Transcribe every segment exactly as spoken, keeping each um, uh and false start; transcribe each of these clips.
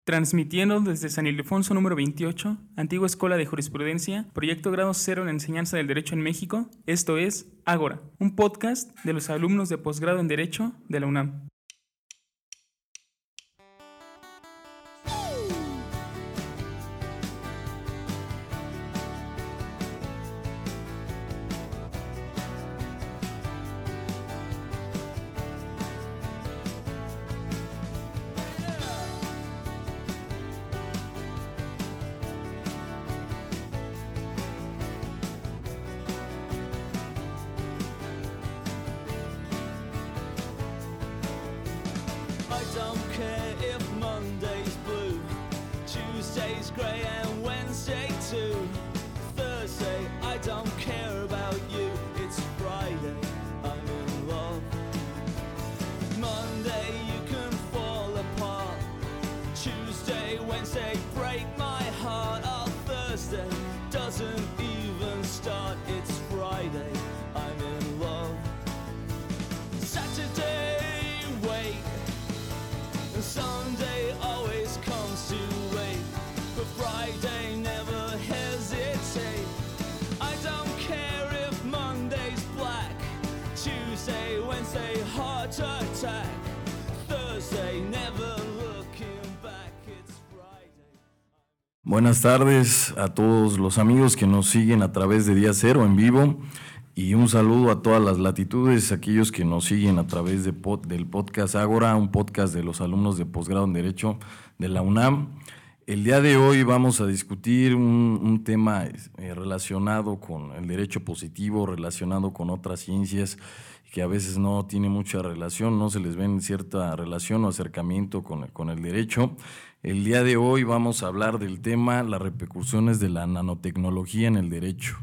Transmitiendo desde San Ildefonso número veintiocho, antigua Escuela de Jurisprudencia, proyecto grado cero en enseñanza del Derecho en México, esto es Ágora, un podcast de los alumnos de posgrado en Derecho de la UNAM. Buenas tardes a todos los amigos que nos siguen a través de Día Cero en vivo y un saludo a todas las latitudes, aquellos que nos siguen a través de pod, del podcast Ágora, un podcast de los alumnos de posgrado en Derecho de la UNAM. El día de hoy vamos a discutir un, un tema eh, relacionado con el derecho positivo, relacionado con otras ciencias que a veces no tiene mucha relación, no se les ven cierta relación o acercamiento con, con el derecho. El día de hoy vamos a hablar del tema las repercusiones de la nanotecnología en el derecho.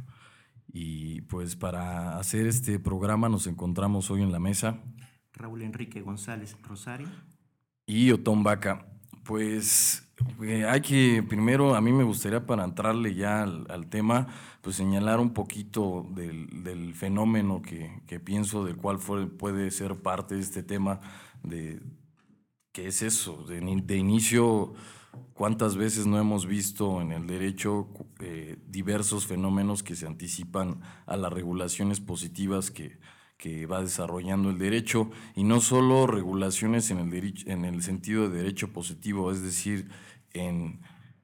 Y pues para hacer este programa nos encontramos hoy en la mesa Raúl Enrique González Rosario y Otón Vaca. Pues eh, hay que, primero a mí me gustaría para entrarle ya al, al tema, pues señalar un poquito del, del fenómeno que, que pienso del cual fue, puede ser parte de este tema, de qué es eso, de, de inicio, cuántas veces no hemos visto en el derecho eh, diversos fenómenos que se anticipan a las regulaciones positivas que que va desarrollando el derecho, y no solo regulaciones en el, derecho, en el sentido de derecho positivo, es decir, en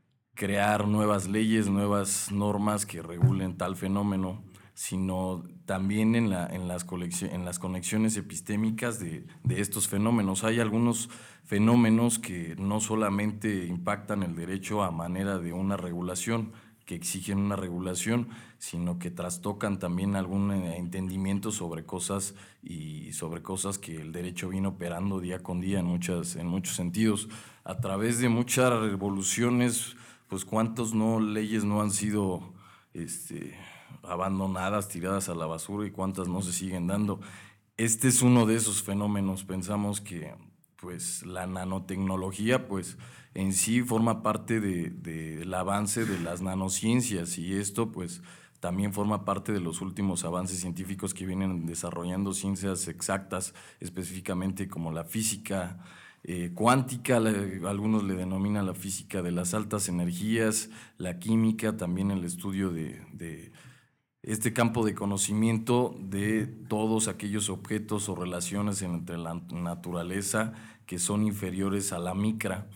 crear nuevas leyes, nuevas normas que regulen tal fenómeno, sino también en, la, en, las, en las conexiones epistémicas de, de estos fenómenos. Hay algunos fenómenos que no solamente impactan el derecho a manera de una regulación, que exigen una regulación, sino que trastocan también algún entendimiento sobre cosas y sobre cosas que el derecho viene operando día con día en, muchas, en muchos sentidos. A través de muchas revoluciones, pues cuántas no, leyes no han sido este, abandonadas, tiradas a la basura, y cuántas no se siguen dando. Este es uno de esos fenómenos. Pensamos que pues la nanotecnología pues en sí forma parte de, de, del avance de las nanociencias, y esto pues también forma parte de los últimos avances científicos que vienen desarrollando ciencias exactas, específicamente como la física eh, cuántica, la, algunos le denominan la física de las altas energías, la química, también el estudio de, de este campo de conocimiento de todos aquellos objetos o relaciones entre la naturaleza que son inferiores a la micra.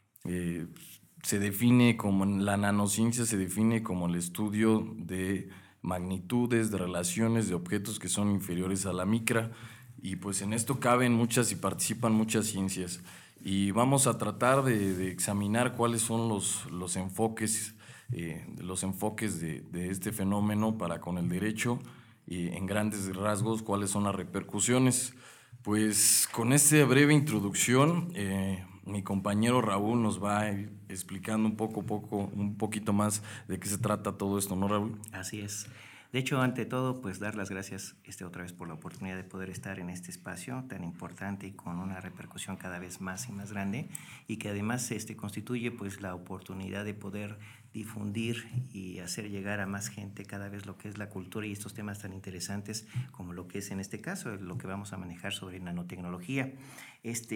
Eh, se define como, la nanociencia se define como el estudio de magnitudes, de relaciones, de objetos que son inferiores a la micra, y pues en esto caben muchas y participan muchas ciencias. Y vamos a tratar de, de examinar cuáles son los, los enfoques Eh, los enfoques de, de este fenómeno para con el derecho, y en grandes rasgos cuáles son las repercusiones. Pues con esta breve introducción, eh, mi compañero Raúl nos va a ir explicando un poco, poco, un poquito más de qué se trata todo esto, ¿no, Raúl? Así es. De hecho, ante todo, pues dar las gracias este, otra vez por la oportunidad de poder estar en este espacio tan importante y con una repercusión cada vez más y más grande, y que además este, constituye pues la oportunidad de poder difundir y hacer llegar a más gente cada vez lo que es la cultura y estos temas tan interesantes como lo que es en este caso lo que vamos a manejar sobre nanotecnología. Este,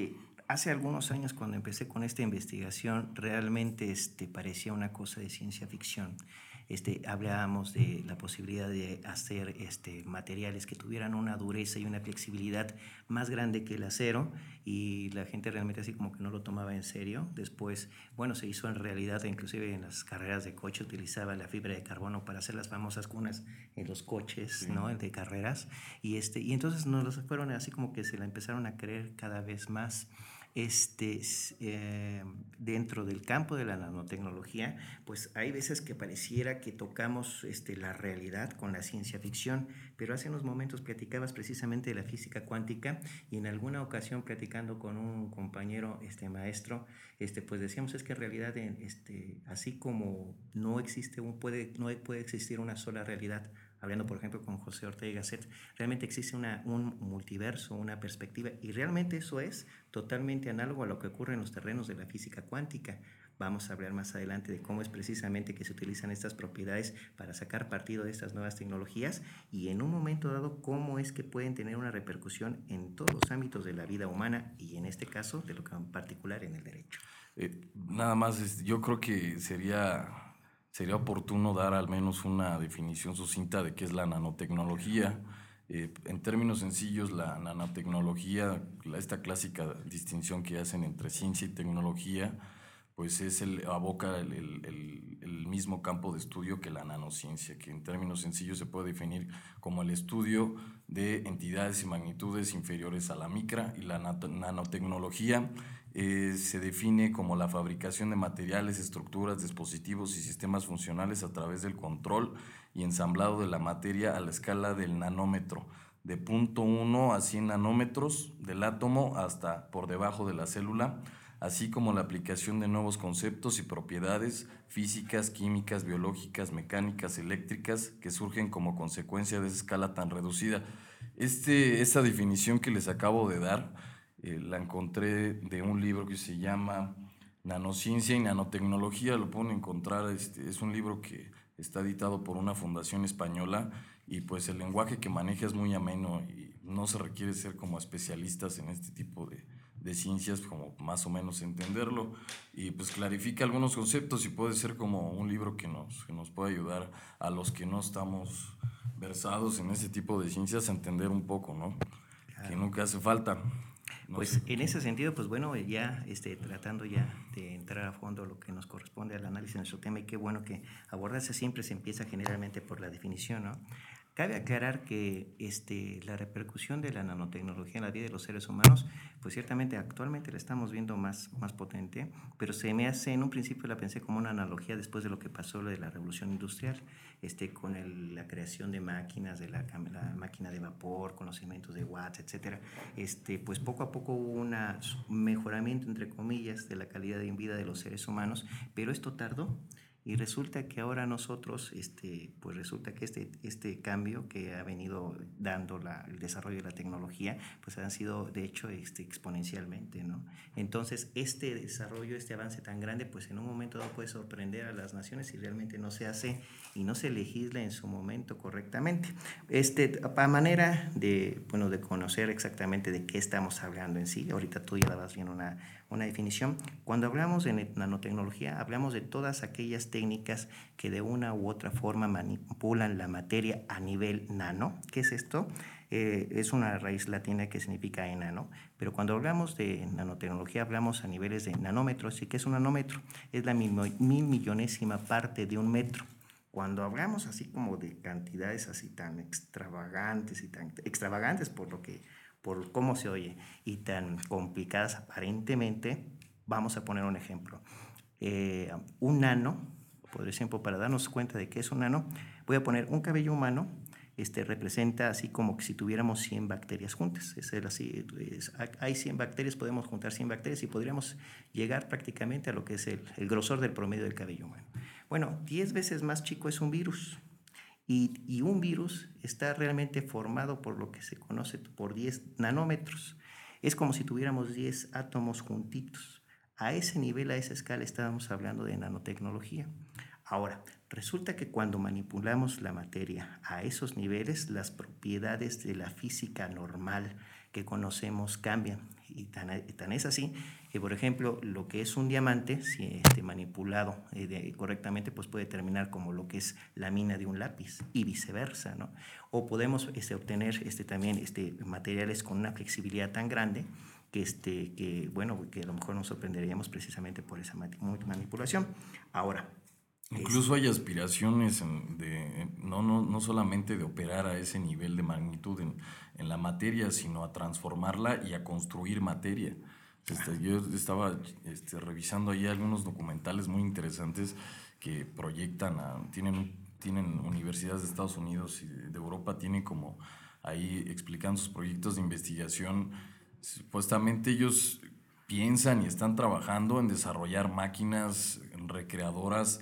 hace algunos años cuando empecé con esta investigación realmente este, parecía una cosa de ciencia ficción. Este, hablábamos de la posibilidad de hacer este, materiales que tuvieran una dureza y una flexibilidad más grande que el acero, y la gente realmente así como que no lo tomaba en serio. Después, bueno, se hizo en realidad, inclusive en las carreras de coche utilizaba la fibra de carbono para hacer las famosas cunas en los coches, sí, ¿no? De carreras, y, este, y entonces nos fueron así como que se la empezaron a creer cada vez más. Este, eh, dentro del campo de la nanotecnología, pues hay veces que pareciera que tocamos este, la realidad con la ciencia ficción, pero hace unos momentos platicabas precisamente de la física cuántica, y en alguna ocasión platicando con un compañero este, maestro, este, pues decíamos es que en realidad este, así como no existe un, puede, no puede existir una sola realidad, hablando por ejemplo con José Ortega Gasset, realmente existe una, un multiverso, una perspectiva, y realmente eso es totalmente análogo a lo que ocurre en los terrenos de la física cuántica. Vamos a hablar más adelante de cómo es precisamente que se utilizan estas propiedades para sacar partido de estas nuevas tecnologías, y en un momento dado cómo es que pueden tener una repercusión en todos los ámbitos de la vida humana, y en este caso de lo que en particular en el derecho. Eh, nada más, yo creo que sería... Sería oportuno dar al menos una definición sucinta de qué es la nanotecnología. Eh, en términos sencillos, la nanotecnología, la, esta clásica distinción que hacen entre ciencia y tecnología, pues es el, aboca el, el, el, el mismo campo de estudio que la nanociencia, que en términos sencillos se puede definir como el estudio de entidades y magnitudes inferiores a la micra, y la nanotecnología Eh, se define como la fabricación de materiales, estructuras, dispositivos y sistemas funcionales a través del control y ensamblado de la materia a la escala del nanómetro, de zero punto uno a cien nanómetros del átomo hasta por debajo de la célula, así como la aplicación de nuevos conceptos y propiedades físicas, químicas, biológicas, mecánicas, eléctricas, que surgen como consecuencia de esa escala tan reducida. Este, esta definición que les acabo de dar, Eh, la encontré de un libro que se llama Nanociencia y Nanotecnología. Lo pueden encontrar, este, es un libro que está editado por una fundación española, y pues el lenguaje que maneja es muy ameno y no se requiere ser como especialistas en este tipo de, de ciencias como más o menos entenderlo, y pues clarifica algunos conceptos, y puede ser como un libro que nos, que nos puede ayudar a los que no estamos versados en este tipo de ciencias a entender un poco, ¿no? Claro. Que nunca hace falta. No pues sé. En ese sentido, pues bueno, ya este, tratando ya de entrar a fondo lo que nos corresponde al análisis de nuestro tema, y qué bueno que abordarse siempre se empieza generalmente por la definición, ¿no? Cabe aclarar que este, la repercusión de la nanotecnología en la vida de los seres humanos, pues ciertamente actualmente la estamos viendo más, más potente, pero se me hace, en un principio la pensé como una analogía después de lo que pasó de la revolución industrial, este, con el, la creación de máquinas, de la, la máquina de vapor, conocimientos de watts, etcétera. Este, pues poco a poco hubo un mejoramiento, entre comillas, de la calidad de vida de los seres humanos, pero esto tardó. Y resulta que ahora nosotros, este, pues resulta que este, este cambio que ha venido dando la, el desarrollo de la tecnología, pues han sido de hecho este, exponencialmente, ¿no? Entonces, este desarrollo, este avance tan grande, pues en un momento dado puede sorprender a las naciones si realmente no se hace y no se legisla en su momento correctamente. Este, a manera de, bueno, de conocer exactamente de qué estamos hablando en sí, ahorita tú ya dabas bien una, una definición. Cuando hablamos de nanotecnología, hablamos de todas aquellas técnicas que de una u otra forma manipulan la materia a nivel nano. ¿Qué es esto? Eh, es una raíz latina que significa enano, pero cuando hablamos de nanotecnología hablamos a niveles de nanómetros. ¿Y qué es un nanómetro? Es la mil, mil millonésima parte de un metro. Cuando hablamos así como de cantidades así tan extravagantes y tan extravagantes por lo que, por cómo se oye, y tan complicadas aparentemente, vamos a poner un ejemplo. Eh, un nano, por ejemplo, para darnos cuenta de qué es un nano, voy a poner un cabello humano, este, representa así como que si tuviéramos cien bacterias juntas. Es así, es, hay cien bacterias, podemos juntar cien bacterias y podríamos llegar prácticamente a lo que es el, el grosor del promedio del cabello humano. Bueno, diez veces más chico es un virus. Y, y un virus está realmente formado por lo que se conoce por diez nanómetros. Es como si tuviéramos diez átomos juntitos. A ese nivel, a esa escala, estábamos hablando de nanotecnología. Ahora, resulta que cuando manipulamos la materia a esos niveles, las propiedades de la física normal que conocemos cambian. Y tan, tan es así que, por ejemplo, lo que es un diamante, si este, manipulado eh, de, correctamente, pues puede terminar como lo que es la mina de un lápiz y viceversa, ¿no? O podemos este, obtener este, también este, materiales con una flexibilidad tan grande que, este, que, bueno, que a lo mejor nos sorprenderíamos precisamente por esa manipulación. Ahora, incluso hay aspiraciones en, de, no, no, no solamente de operar a ese nivel de magnitud en, en la materia, sino a transformarla y a construir materia. Este, yo estaba este, revisando ahí algunos documentales muy interesantes que proyectan, a, tienen, tienen universidades de Estados Unidos y de, de Europa, tienen como ahí explicando sus proyectos de investigación. Supuestamente ellos piensan y están trabajando en desarrollar máquinas recreadoras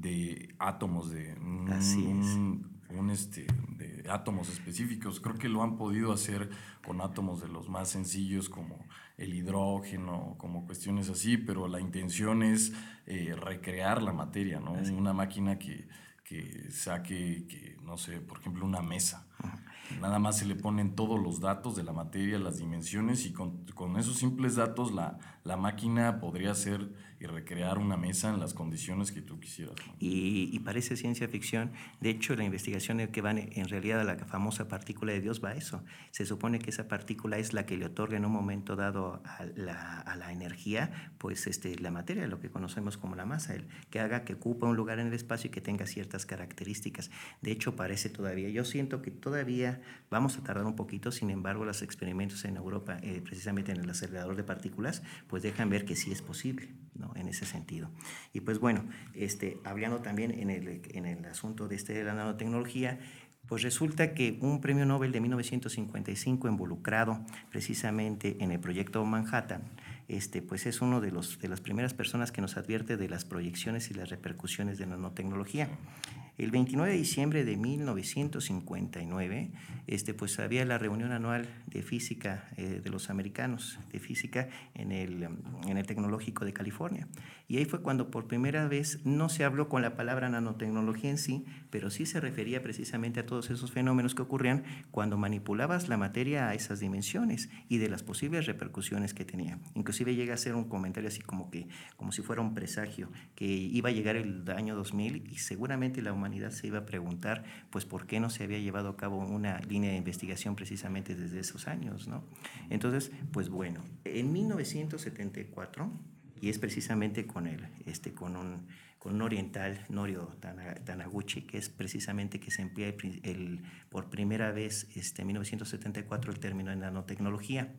de átomos, de un, Así es. un, un, este, de átomos específicos. Creo que lo han podido hacer con átomos de los más sencillos como el hidrógeno, como cuestiones así, pero la intención es eh, recrear la materia, ¿no? Así. Una máquina que, que saque, que, no sé, por ejemplo, una mesa. Nada más se le ponen todos los datos de la materia, las dimensiones, y con, con esos simples datos la, la máquina podría hacer y recrear una mesa en las condiciones que tú quisieras, ¿no? Y, y parece ciencia ficción. De hecho, la investigación que va en realidad a la famosa partícula de Dios va a eso. Se supone que esa partícula es la que le otorga en un momento dado a la, a la energía, pues este, la materia, lo que conocemos como la masa, el, que haga que ocupe un lugar en el espacio y que tenga ciertas características. De hecho, parece todavía, yo siento que todavía vamos a tardar un poquito. Sin embargo, los experimentos en Europa, eh, precisamente en el acelerador de partículas, pues dejan ver que sí es posible, ¿no? En ese sentido. Y pues bueno, este, hablando también en el, en el asunto de, este, de la nanotecnología, pues resulta que un premio Nobel de mil novecientos cincuenta y cinco involucrado precisamente en el proyecto Manhattan, este, pues es uno de, los, de las primeras personas que nos advierte de las proyecciones y las repercusiones de la nanotecnología. El veintinueve de diciembre de mil novecientos cincuenta y nueve, este, pues había la reunión anual de física eh, de los americanos, de física en el, en el Tecnológico de California. Y ahí fue cuando por primera vez no se habló con la palabra nanotecnología en sí, pero sí se refería precisamente a todos esos fenómenos que ocurrían cuando manipulabas la materia a esas dimensiones y de las posibles repercusiones que tenía. Inclusive llega a ser un comentario así como que, como si fuera un presagio, que iba a llegar el año dos mil y seguramente la humanidad se iba a preguntar pues por qué no se había llevado a cabo una línea de investigación precisamente desde esos años, ¿no? Entonces, pues bueno, en mil novecientos setenta y cuatro, y es precisamente con el, este, con un, con un oriental, Norio Taniguchi, que es precisamente que se emplea el, el, por primera vez este, en mil novecientos setenta y cuatro el término de nanotecnología.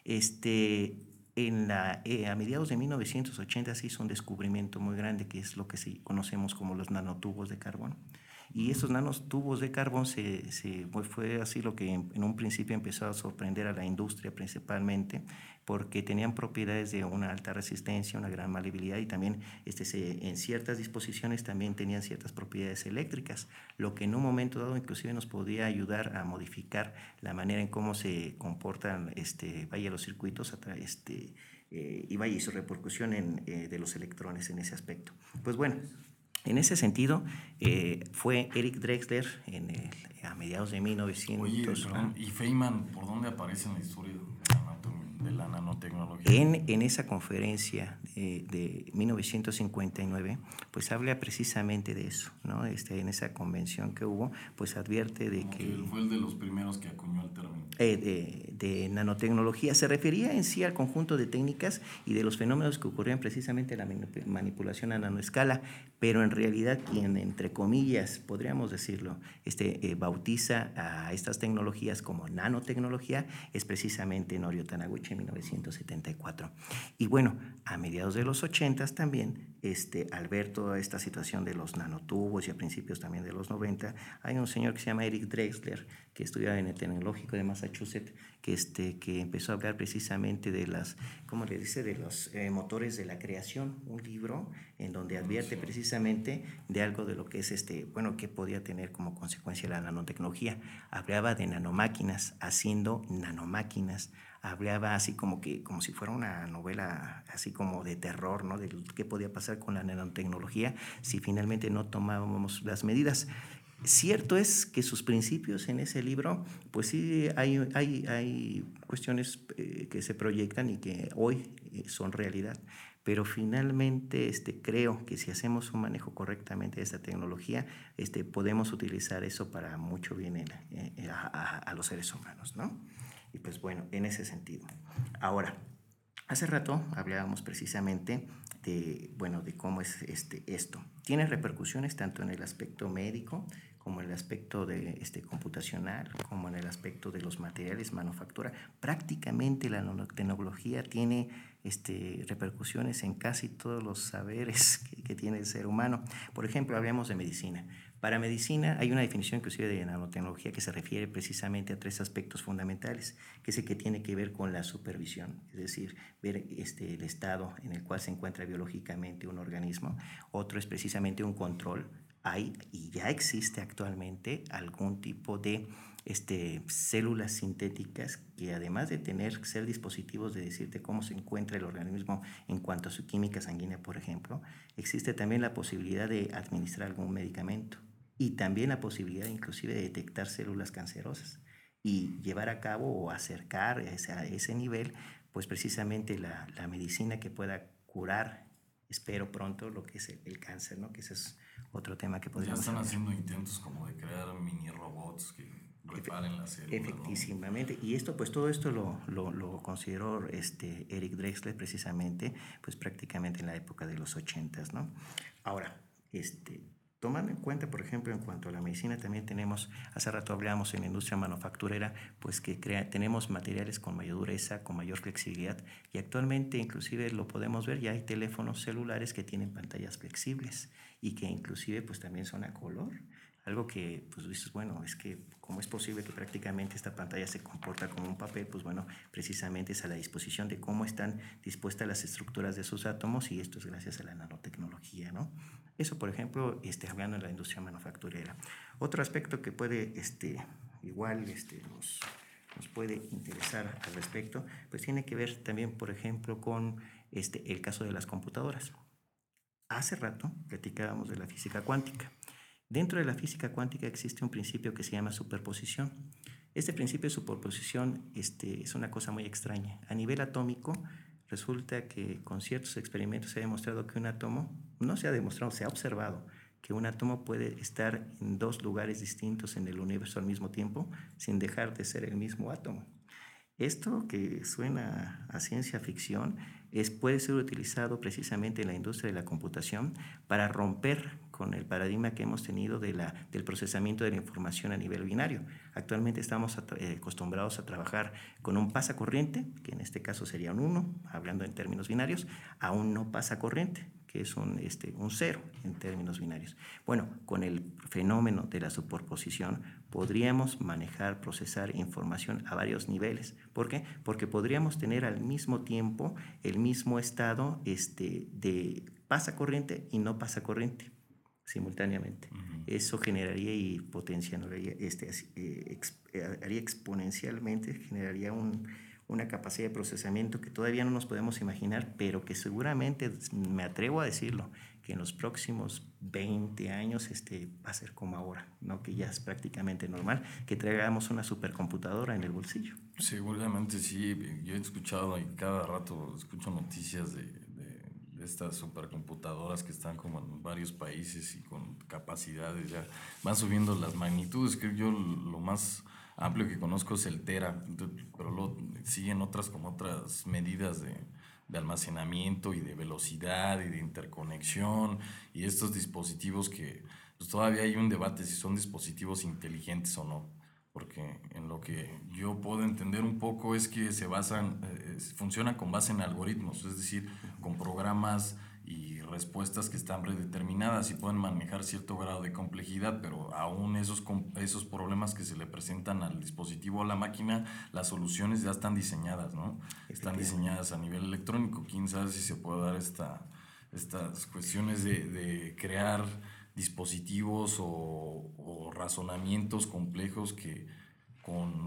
Este, En la, eh, a mediados de mil novecientos ochenta se hizo un descubrimiento muy grande, que es lo que sí conocemos como los nanotubos de carbón. Y esos nanotubos de carbón se, se, pues fue así lo que en, en un principio empezó a sorprender a la industria principalmente, porque tenían propiedades de una alta resistencia, una gran maleabilidad, y también este, se, en ciertas disposiciones también tenían ciertas propiedades eléctricas, lo que en un momento dado inclusive nos podía ayudar a modificar la manera en cómo se comportan este, vaya, los circuitos este, eh, y vaya y su repercusión en, eh, de los electrones en ese aspecto. Pues bueno, en ese sentido, eh, fue Eric Drexler en el, a mediados de mil novecientos. Oye, perdón, ¿y Feynman por dónde aparece en la historia de la nanotecnología? En, en esa conferencia de, de mil novecientos cincuenta y nueve, pues habla precisamente de eso, ¿no? Este, en esa convención que hubo, pues advierte de Como que... que él fue el de los primeros que acuñó el término. Eh, de, de nanotecnología. Se refería en sí al conjunto de técnicas y de los fenómenos que ocurrían precisamente en la manipulación a nanoescala, pero en realidad quien, entre comillas, podríamos decirlo, este, eh, bautiza a estas tecnologías como nanotecnología es precisamente Norio Taniguchi en mil novecientos setenta y cuatro. Y bueno, a mediados de los ochentas también, este, al ver toda esta situación de los nanotubos y a principios también de los noventa, hay un señor que se llama Eric Drexler, que estudiaba en el Tecnológico de Massachusetts, que, este, que empezó a hablar precisamente de las, ¿cómo le dice?, de los eh, motores de la creación, un libro en donde advierte precisamente de algo de lo que es, este, bueno, que podía tener como consecuencia la nanotecnología. Hablaba de nanomáquinas, haciendo nanomáquinas, hablaba así como que, como si fuera una novela así como de terror, ¿no?, de qué podía pasar con la nanotecnología si finalmente no tomábamos las medidas. Cierto es que sus principios en ese libro, pues sí hay, hay, hay cuestiones eh, que se proyectan y que hoy eh, son realidad, pero finalmente este, creo que si hacemos un manejo correctamente de esta tecnología, este, podemos utilizar eso para mucho bien en, en, a, a, a los seres humanos, ¿no? Y pues bueno, en ese sentido. Ahora, hace rato hablábamos precisamente de, bueno, de cómo es este, esto. Tiene repercusiones tanto en el aspecto médico, como en el aspecto de, este, computacional, como en el aspecto de los materiales, manufactura. Prácticamente la nanotecnología tiene este, repercusiones en casi todos los saberes que, que tiene el ser humano. Por ejemplo, hablemos de medicina. Para medicina hay una definición inclusive de nanotecnología que se refiere precisamente a tres aspectos fundamentales, que es el que tiene que ver con la supervisión, es decir, ver este, el estado en el cual se encuentra biológicamente un organismo. Otro es precisamente un control. Hay y ya existe actualmente algún tipo de este, células sintéticas que además de tener, ser dispositivos de decirte cómo se encuentra el organismo en cuanto a su química sanguínea, por ejemplo, existe también la posibilidad de administrar algún medicamento y también la posibilidad inclusive de detectar células cancerosas y llevar a cabo o acercar a ese, a ese nivel, pues precisamente la, la medicina que pueda curar, espero pronto, lo que es el, el cáncer, ¿no? Que ese es otro tema que podríamos Ya están hablar. haciendo intentos como de crear mini robots que reparen las células, Efectivamente, ¿no? y esto, pues todo esto lo, lo, lo consideró este Eric Drexler precisamente, pues prácticamente en la época de los ochentas, ¿no? Ahora, este, tomando en cuenta, por ejemplo, en cuanto a la medicina, también tenemos, hace rato hablamos en la industria manufacturera, pues que crea, tenemos materiales con mayor dureza, con mayor flexibilidad, y actualmente inclusive lo podemos ver, ya hay teléfonos celulares que tienen pantallas flexibles y que inclusive pues también son a color. Algo que, pues dices, bueno, es que cómo es posible que prácticamente esta pantalla se comporta como un papel, pues bueno, precisamente es a la disposición de cómo están dispuestas las estructuras de sus átomos y esto es gracias a la nanotecnología, ¿no? Eso, por ejemplo, este, hablando de la industria manufacturera. Otro aspecto que puede, este, igual, este, nos, nos puede interesar al respecto, pues tiene que ver también, por ejemplo, con este, el caso de las computadoras. Hace rato platicábamos de la física cuántica. Dentro de la física cuántica existe un principio que se llama superposición. Este principio de superposición este, es una cosa muy extraña. A nivel atómico, resulta que con ciertos experimentos se ha demostrado que un átomo, no se ha demostrado, se ha observado que un átomo puede estar en dos lugares distintos en el universo al mismo tiempo sin dejar de ser el mismo átomo. Esto que suena a ciencia ficción es, puede ser utilizado precisamente en la industria de la computación para romper con el paradigma que hemos tenido de la, del procesamiento de la información a nivel binario. Actualmente estamos acostumbrados a trabajar con un pasacorriente, que en este caso sería un uno, hablando en términos binarios, a un no pasacorriente, que es un, este, un cero en términos binarios. Bueno, con el fenómeno de la superposición podríamos manejar, procesar información a varios niveles. ¿Por qué? Porque podríamos tener al mismo tiempo el mismo estado este, de pasacorriente y no pasacorriente simultáneamente. Uh-huh. Eso generaría y potenciaría, este, eh, ex, eh, haría exponencialmente, generaría un, una capacidad de procesamiento que todavía no nos podemos imaginar, pero que seguramente, me atrevo a decirlo, que en los próximos veinte años este, va a ser como ahora, ¿no? Que ya es prácticamente normal que traigamos una supercomputadora en el bolsillo. Seguramente sí, yo he escuchado y cada rato escucho noticias de, de, de estas supercomputadoras que están como en varios países y con capacidades, ya van subiendo las magnitudes, que yo lo más amplio que conozco es el tera, pero luego siguen otras como otras medidas de, de almacenamiento y de velocidad y de interconexión y estos dispositivos que pues todavía hay un debate si son dispositivos inteligentes o no, porque en lo que yo puedo entender un poco es que se basan, eh, funcionan con base en algoritmos, es decir, con programas y respuestas que están predeterminadas y pueden manejar cierto grado de complejidad, pero aún esos, esos problemas que se le presentan al dispositivo o a la máquina, las soluciones ya están diseñadas, ¿no? Están diseñadas a nivel electrónico. Quién sabe si se puede dar esta, estas cuestiones de, de crear dispositivos o, o razonamientos complejos que con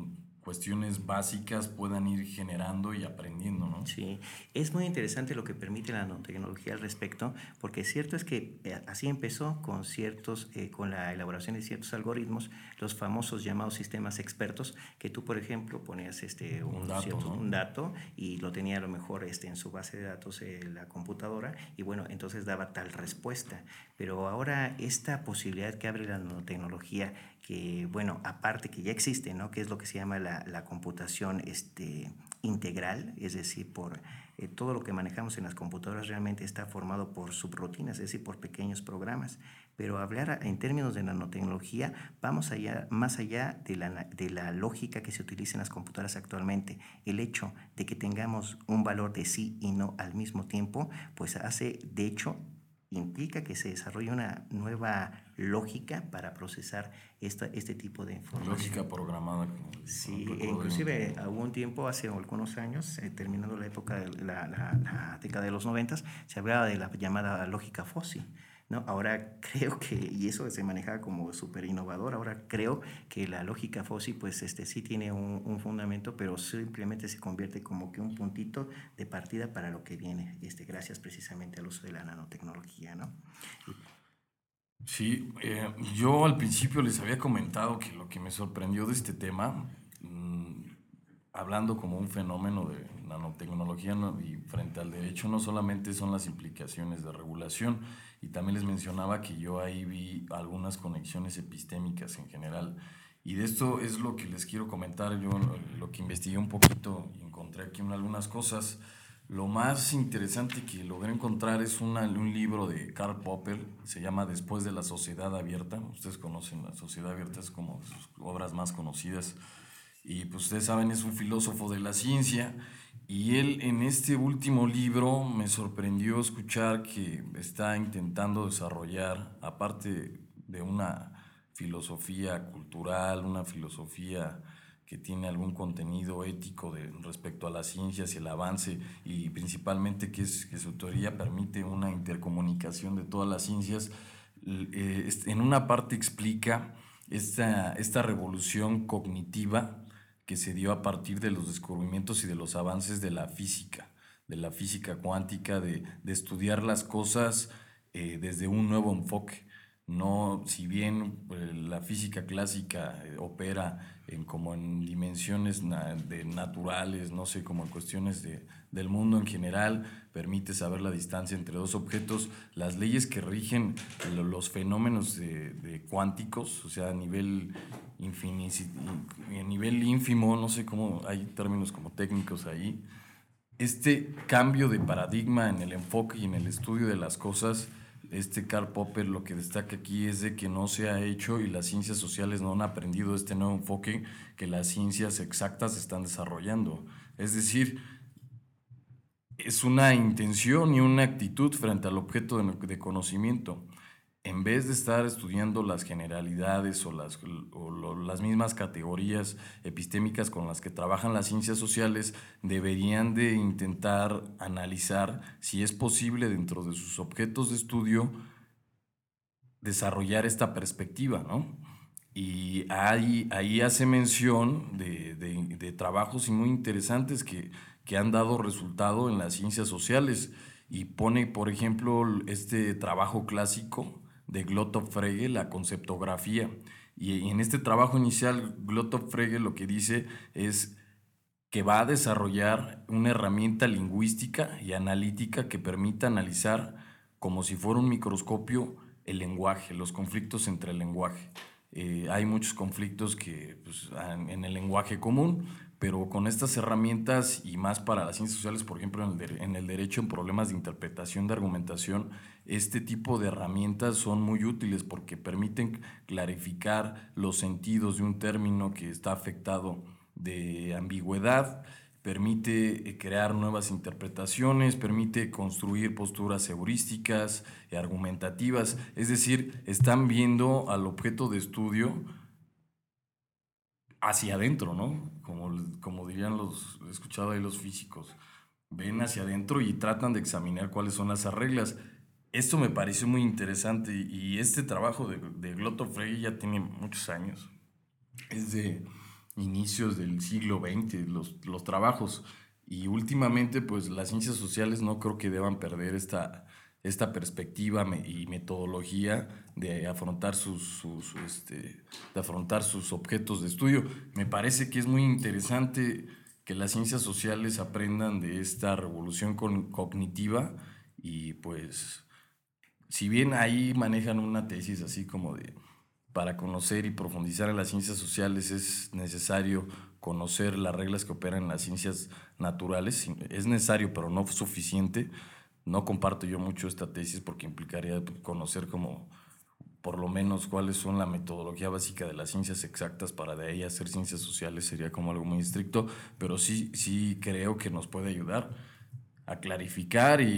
cuestiones básicas puedan ir generando y aprendiendo, ¿no? Sí, es muy interesante lo que permite la nanotecnología al respecto, porque cierto es que eh, así empezó con ciertos, eh, con la elaboración de ciertos algoritmos, los famosos llamados sistemas expertos, que tú, por ejemplo, ponías este, un, Un dato, cierto, ¿no? un dato y lo tenía a lo mejor este, en su base de datos eh, la computadora, y bueno, entonces daba tal respuesta. Pero ahora esta posibilidad que abre la nanotecnología, que bueno, aparte que ya existe, ¿no? Que es lo que se llama la, la computación este, integral, es decir, por eh, todo lo que manejamos en las computadoras realmente está formado por subrutinas, es decir, por pequeños programas. Pero hablar en términos de nanotecnología, vamos allá, más allá de la, de la lógica que se utiliza en las computadoras actualmente. El hecho de que tengamos un valor de sí y no al mismo tiempo, pues hace, de hecho, implica que se desarrolle una nueva lógica para procesar esta, este tipo de información. Lógica programada. Sí, e inclusive hubo un tiempo, hace algunos años, eh, terminando la época de la, la, la década de los noventas, se hablaba de la llamada lógica fuzzy, ¿no? Ahora creo que, y eso se manejaba como súper innovador, ahora creo que la lógica fuzzy pues este, sí tiene un, un fundamento, pero simplemente se convierte como que un puntito de partida para lo que viene, este, gracias precisamente al uso de la nanotecnología, ¿no? Sí, eh, yo al principio les había comentado que lo que me sorprendió de este tema, mmm, hablando como un fenómeno de nanotecnología, ¿no? Y frente al derecho, no solamente son las implicaciones de regulación, y también les mencionaba que yo ahí vi algunas conexiones epistémicas en general, y de esto es lo que les quiero comentar. Yo lo que investigué un poquito y encontré aquí algunas cosas. Lo más interesante que logré encontrar es una, un libro de Karl Popper, se llama Después de la Sociedad Abierta. Ustedes conocen la Sociedad Abierta, es como de sus obras más conocidas. Y pues ustedes saben, es un filósofo de la ciencia. Y él en este último libro me sorprendió escuchar que está intentando desarrollar, aparte de una filosofía cultural, una filosofía que tiene algún contenido ético de, respecto a las ciencias y el avance, y principalmente que, es, que su teoría permite una intercomunicación de todas las ciencias. Eh, en una parte explica esta, esta revolución cognitiva que se dio a partir de los descubrimientos y de los avances de la física, de la física cuántica, de, de estudiar las cosas eh, desde un nuevo enfoque. No, si bien eh, la física clásica eh, opera en, como en dimensiones na de naturales, no sé, como en cuestiones de, del mundo en general, permite saber la distancia entre dos objetos, las leyes que rigen lo, los fenómenos de, de cuánticos, o sea, a nivel, a nivel ínfimo, no sé cómo, hay términos como técnicos ahí. Este cambio de paradigma en el enfoque y en el estudio de las cosas, este Karl Popper lo que destaca aquí es de que no se ha hecho, y las ciencias sociales no han aprendido este nuevo enfoque que las ciencias exactas están desarrollando. Es decir, es una intención y una actitud frente al objeto de, de conocimiento. En vez de estar estudiando las generalidades o las, o lo, las mismas categorías epistémicas con las que trabajan las ciencias sociales, deberían de intentar analizar si es posible dentro de sus objetos de estudio desarrollar esta perspectiva, ¿no? Y ahí, ahí hace mención de, de, de trabajos muy interesantes que, que han dado resultado en las ciencias sociales, y pone, por ejemplo, este trabajo clásico de Gottlob Frege, la conceptografía. Y en este trabajo inicial, Gottlob Frege lo que dice es que va a desarrollar una herramienta lingüística y analítica que permita analizar, como si fuera un microscopio, el lenguaje, los conflictos entre el lenguaje. Eh, hay muchos conflictos que, pues, en el lenguaje común, pero con estas herramientas, y más para las ciencias sociales, por ejemplo, en el, en el derecho, en problemas de interpretación de argumentación, este tipo de herramientas son muy útiles porque permiten clarificar los sentidos de un término que está afectado de ambigüedad, permite crear nuevas interpretaciones, permite construir posturas heurísticas y argumentativas. Es decir, están viendo al objeto de estudio hacia adentro, ¿no? Como, como dirían los, he escuchado ahí los físicos, ven hacia adentro y tratan de examinar cuáles son las reglas. Esto me pareció muy interesante, y este trabajo de, de Gottlob Frege ya tiene muchos años. Es de inicios del siglo veinte, los, los trabajos. Y últimamente, pues las ciencias sociales no creo que deban perder esta, esta perspectiva y metodología de afrontar sus, sus, este, de afrontar sus objetos de estudio. Me parece que es muy interesante que las ciencias sociales aprendan de esta revolución con, cognitiva y pues, si bien ahí manejan una tesis así como de para conocer y profundizar en las ciencias sociales es necesario conocer las reglas que operan en las ciencias naturales. Es necesario, pero no suficiente. No comparto yo mucho esta tesis porque implicaría conocer como por lo menos cuáles son la metodología básica de las ciencias exactas para de ahí hacer ciencias sociales sería como algo muy estricto, pero sí, sí creo que nos puede ayudar a clarificar y,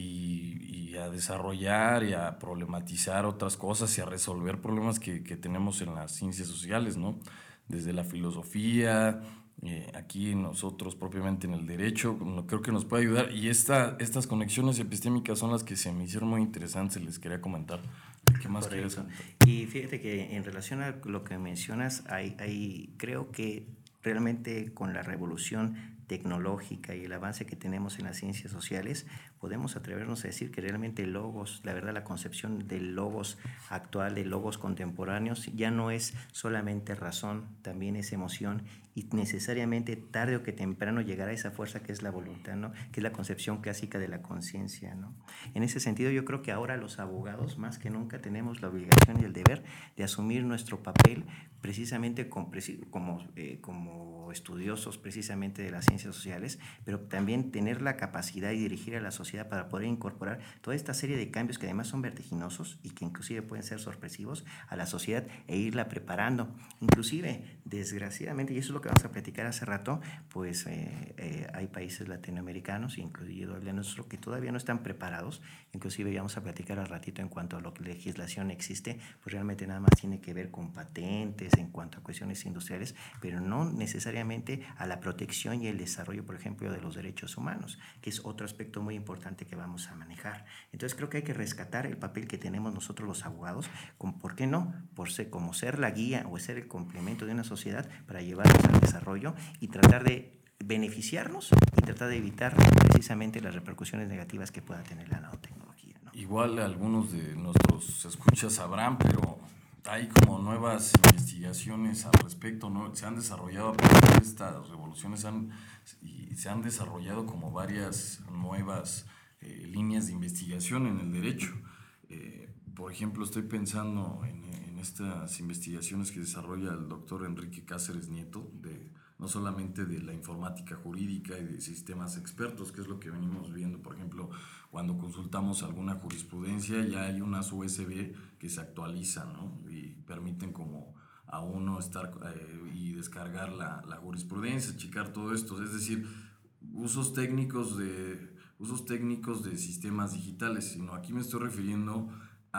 y, y a desarrollar y a problematizar otras cosas y a resolver problemas que, que tenemos en las ciencias sociales, ¿no? Desde la filosofía, eh, aquí nosotros propiamente en el derecho, creo que nos puede ayudar. Y esta, estas conexiones epistémicas son las que se me hicieron muy interesantes, les quería comentar. ¿Qué más quieres comentar? Y fíjate que en relación a lo que mencionas, hay, hay, creo que realmente con la revolución tecnológica y el avance que tenemos en las ciencias sociales, podemos atrevernos a decir que realmente el logos, la verdad, la concepción del logos actual, de logos contemporáneos, ya no es solamente razón, también es emoción y necesariamente tarde o que temprano llegará esa fuerza que es la voluntad, ¿no? Que es la concepción clásica de la conciencia, ¿no? En ese sentido, yo creo que ahora los abogados, más que nunca, tenemos la obligación y el deber de asumir nuestro papel precisamente como, como, eh, como estudiosos precisamente de las ciencias sociales, pero también tener la capacidad de dirigir a la sociedad para poder incorporar toda esta serie de cambios que además son vertiginosos y que inclusive pueden ser sorpresivos a la sociedad e irla preparando. Inclusive, desgraciadamente, y eso es lo que vamos a platicar hace rato, pues eh, eh, hay países latinoamericanos, incluido el de nuestro, que todavía no están preparados. Inclusive ya vamos a platicar al ratito en cuanto a lo que legislación existe, pues realmente nada más tiene que ver con patentes en cuanto a cuestiones industriales, pero no necesariamente a la protección y el desarrollo, por ejemplo, de los derechos humanos, que es otro aspecto muy importante que vamos a manejar. Entonces creo que hay que rescatar el papel que tenemos nosotros los abogados, con, ¿por qué no? Por ser, como ser la guía o ser el complemento de una sociedad para llevarnos al desarrollo y tratar de beneficiarnos y tratar de evitar precisamente las repercusiones negativas que pueda tener la nanotecnología, ¿no? Igual algunos de nuestros escuchas sabrán, pero hay como nuevas investigaciones al respecto, ¿no? Se han desarrollado a partir de estas revoluciones han, y se han desarrollado como varias nuevas eh, líneas de investigación en el derecho. Eh, por ejemplo, estoy pensando en, en estas investigaciones que desarrolla el doctor Enrique Cáceres Nieto, de, no solamente de la informática jurídica y de sistemas expertos, que es lo que venimos viendo, por ejemplo, cuando consultamos alguna jurisprudencia, ya hay unas U S B que se actualizan, ¿no? Y permiten como a uno estar eh, y descargar la, la jurisprudencia, checar todo esto, es decir, usos técnicos de, usos técnicos de sistemas digitales, sino aquí me estoy refiriendo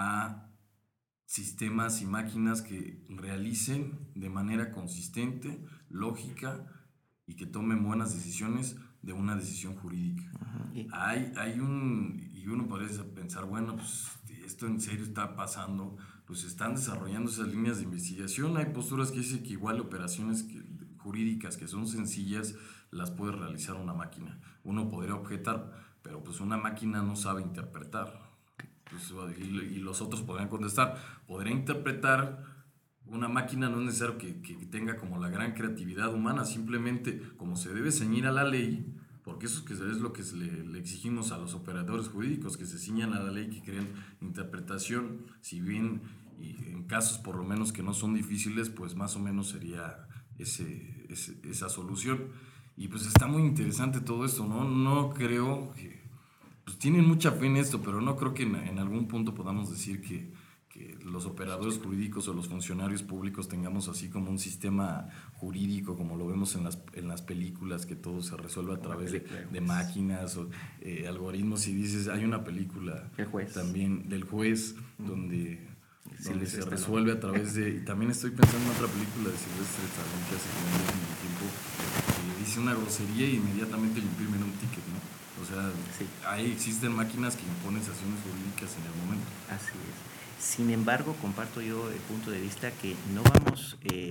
a sistemas y máquinas que realicen de manera consistente, lógica y que tomen buenas decisiones de una decisión jurídica. Uh-huh. Hay, hay un, y uno parece pensar, bueno, pues esto en serio está pasando, pues están desarrollando esas líneas de investigación. Hay posturas que dicen que igual operaciones que, jurídicas que son sencillas las puede realizar una máquina. Uno podría objetar, pero pues una máquina no sabe interpretar. Pues, y los otros podrían contestar, podría interpretar, una máquina no es necesario que, que tenga como la gran creatividad humana, simplemente como se debe ceñir a la ley, porque eso es lo que le, le exigimos a los operadores jurídicos, que se ciñan a la ley, que creen interpretación, si bien y en casos por lo menos que no son difíciles, pues más o menos sería ese, ese, esa solución. Y pues está muy interesante todo esto, ¿no? No creo que pues tienen mucha fe en esto, pero no creo que en, en algún punto podamos decir que, que los operadores jurídicos o los funcionarios públicos tengamos así como un sistema jurídico, como lo vemos en las, en las películas, que todo se resuelve a través de, de máquinas o eh, algoritmos. Y dices, hay una película El juez. también del juez, mm. donde, sí, donde se Silvestre resuelve a través de... Y también estoy pensando en otra película de Silvestre Stallone que hace como un tiempo, que dice una grosería y inmediatamente le imprimen un ticket, ¿no? O sea, sí. Ahí existen máquinas que imponen sanciones jurídicas en el momento. Así es. Sin embargo, comparto yo el punto de vista que no vamos, eh,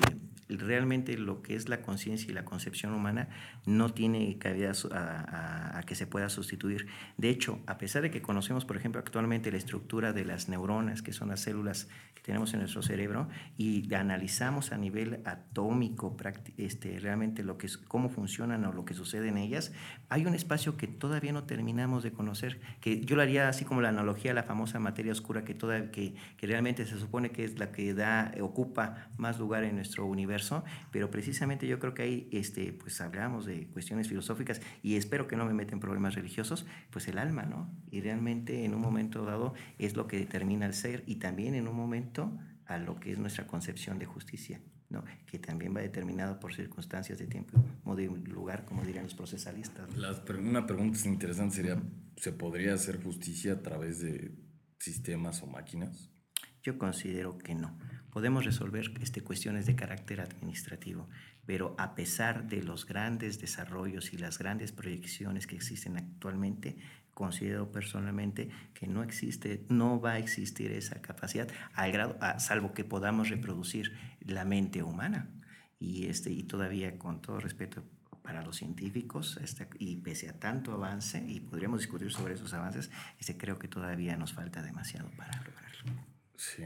realmente lo que es la conciencia y la concepción humana no tiene cabida a, a, a que se pueda sustituir. De hecho, a pesar de que conocemos, por ejemplo, actualmente la estructura de las neuronas, que son las células que tenemos en nuestro cerebro, y analizamos a nivel atómico este, realmente lo que es, cómo funcionan o lo que sucede en ellas, hay un espacio que todavía no terminamos de conocer, que yo lo haría así como la analogía a la famosa materia oscura, que, toda, que, que realmente se supone que es la que da, ocupa más lugar en nuestro universo, pero precisamente yo creo que ahí este, pues hablamos de cuestiones filosóficas y espero que no me meten problemas religiosos, pues el alma, ¿no? Y realmente en un momento dado es lo que determina el ser y también en un momento a lo que es nuestra concepción de justicia, ¿no? Que también va determinado por circunstancias de tiempo, modo y lugar, como dirían los procesalistas. Las, una pregunta interesante sería, ¿se podría hacer justicia a través de sistemas o máquinas? Yo considero que no. Podemos resolver este, cuestiones de carácter administrativo, pero a pesar de los grandes desarrollos y las grandes proyecciones que existen actualmente, considero personalmente que no existe, no va a existir esa capacidad, al grado, a, salvo que podamos reproducir la mente humana. Y, este, y todavía, con todo respeto para los científicos, este, y pese a tanto avance, y podríamos discutir sobre esos avances, este, creo que todavía nos falta demasiado para lograrlo. Sí.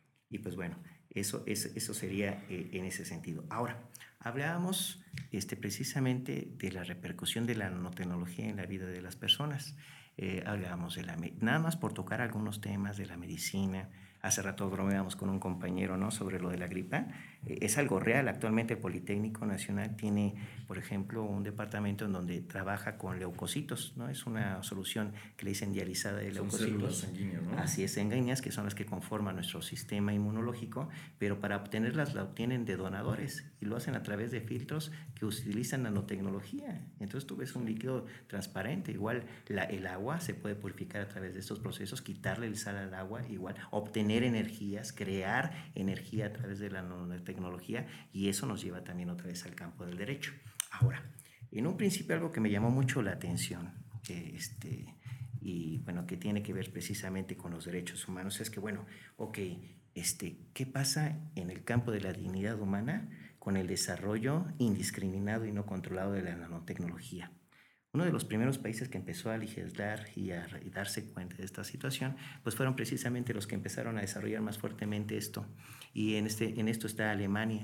Y pues bueno, eso, eso, eso sería eh, en ese sentido. Ahora, hablábamos este, precisamente de la repercusión de la nanotecnología en la vida de las personas. Eh, hablábamos de la... Nada más por tocar algunos temas de la medicina. Hace rato bromeábamos con un compañero, ¿no?, sobre lo de la gripa. Eh, es algo real. Actualmente el Politécnico Nacional tiene, por ejemplo, un departamento en donde trabaja con leucocitos, ¿no? Es una solución que le dicen dializada de son leucocitos. Células sanguíneas, ¿no? Así es, sanguíneas, que son las que conforman nuestro sistema inmunológico, pero para obtenerlas la obtienen de donadores y lo hacen a través de filtros que utilizan nanotecnología. Entonces tú ves un líquido transparente. Igual la, el agua se puede purificar a través de estos procesos, quitarle el sal al agua, igual obtener energías, crear energía a través de la nanotecnología, y eso nos lleva también otra vez al campo del derecho. Ahora, en un principio algo que me llamó mucho la atención, eh, este, y bueno, que tiene que ver precisamente con los derechos humanos, es que bueno, ok, este, ¿qué pasa en el campo de la dignidad humana con el desarrollo indiscriminado y no controlado de la nanotecnología? Uno de los primeros países que empezó a legislar y a y darse cuenta de esta situación, pues fueron precisamente los que empezaron a desarrollar más fuertemente esto. Y en, este, en esto está Alemania.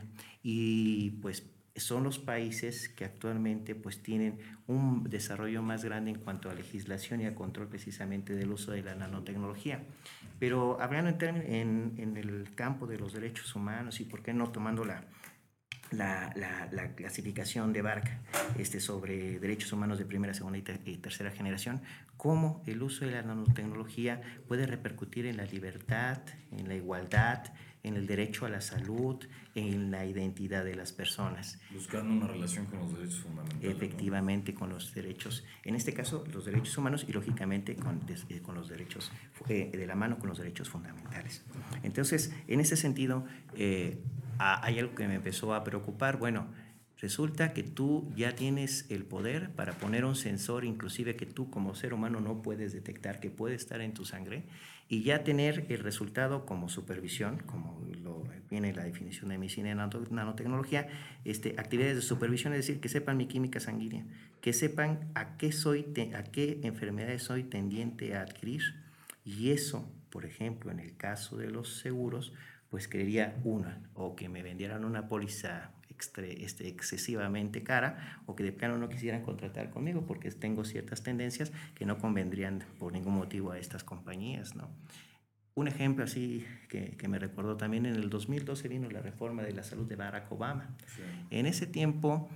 Y pues son los países que actualmente pues tienen un desarrollo más grande en cuanto a legislación y a control precisamente del uso de la nanotecnología. Pero hablando en, en, en el campo de los derechos humanos y por qué no tomando la... La, la, la clasificación de Barca este, sobre derechos humanos de primera, segunda y, ter y tercera generación, cómo el uso de la nanotecnología puede repercutir en la libertad, en la igualdad, en el derecho a la salud, en la identidad de las personas. Buscando una relación con los derechos fundamentales. Efectivamente, ¿no? Con los derechos, en este caso los derechos humanos y lógicamente con, eh, con los derechos, eh, de la mano con los derechos fundamentales. Entonces, en ese sentido, eh, hay algo que me empezó a preocupar. Bueno, resulta que tú ya tienes el poder para poner un sensor, inclusive que tú como ser humano no puedes detectar, que puede estar en tu sangre, y ya tener el resultado como supervisión, como lo viene la definición de medicina y nanotecnología, este, actividades de supervisión, es decir, que sepan mi química sanguínea, que sepan a qué, soy, a qué enfermedades soy tendiente a adquirir. Y eso, por ejemplo, en el caso de los seguros, pues creería una, o que me vendieran una póliza extre, este, excesivamente cara, o que de plano no quisieran contratar conmigo porque tengo ciertas tendencias que no convendrían por ningún motivo a estas compañías, ¿no? Un ejemplo así que, que me recordó también, en el dos mil doce vino la reforma de la salud de Barack Obama. Sí. En ese tiempo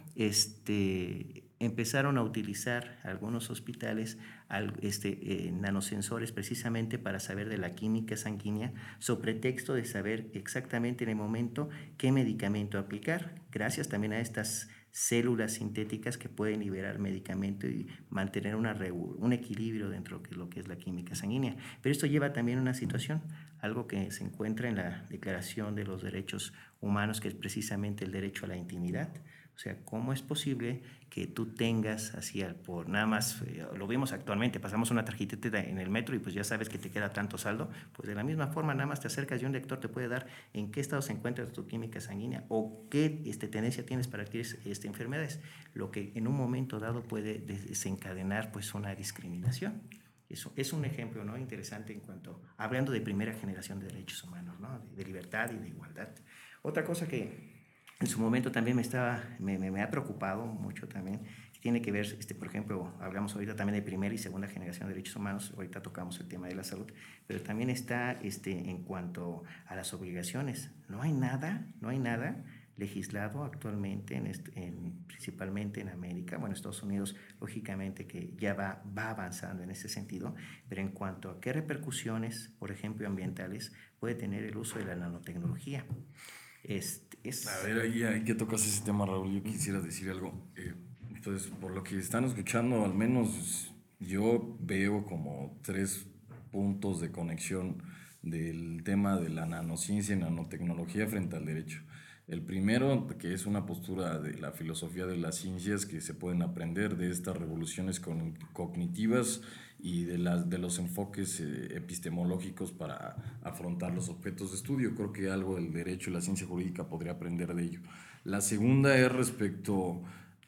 este, empezaron a utilizar algunos hospitales al, este, eh, nanosensores precisamente para saber de la química sanguínea, sobre pretexto de saber exactamente en el momento qué medicamento aplicar, gracias también a estas células sintéticas que pueden liberar medicamento y mantener una, un equilibrio dentro de lo que es la química sanguínea. Pero esto lleva también a una situación, algo que se encuentra en la Declaración de los Derechos Humanos, que es precisamente el derecho a la intimidad. O O sea, ¿cómo es posible que tú tengas así al por nada más, eh, lo vemos actualmente, pasamos una tarjetita en el metro y pues ya sabes que te queda tanto saldo? Pues de la misma forma nada más te acercas y un lector te puede dar en qué estado se encuentra tu química sanguínea o qué este, tendencia tienes para adquirir este, enfermedades, lo que en un momento dado puede desencadenar pues una discriminación. Eso es un ejemplo, ¿no?, interesante en cuanto, hablando de primera generación de derechos humanos, ¿no?, de, de libertad y de igualdad. Otra cosa que en su momento también me, estaba, me, me, me ha preocupado mucho también, que tiene que ver, este, por ejemplo, hablamos ahorita también de primera y segunda generación de derechos humanos, ahorita tocamos el tema de la salud, pero también está este, en cuanto a las obligaciones. No hay nada, no hay nada legislado actualmente, en este, en, principalmente en América, bueno, Estados Unidos, lógicamente que ya va, va avanzando en ese sentido, pero en cuanto a qué repercusiones, por ejemplo, ambientales, puede tener el uso de la nanotecnología. Este, es... A ver, ahí, ahí que tocas ese tema, Raúl, yo quisiera decir algo. Eh, pues por lo que están escuchando, al menos yo veo como tres puntos de conexión del tema de la nanociencia y nanotecnología frente al derecho. El primero, que es una postura de la filosofía de las ciencias que se pueden aprender de estas revoluciones cognitivas y de, las, de los enfoques eh, epistemológicos para afrontar los objetos de estudio. Creo que algo del derecho y la ciencia jurídica podría aprender de ello. La segunda es respecto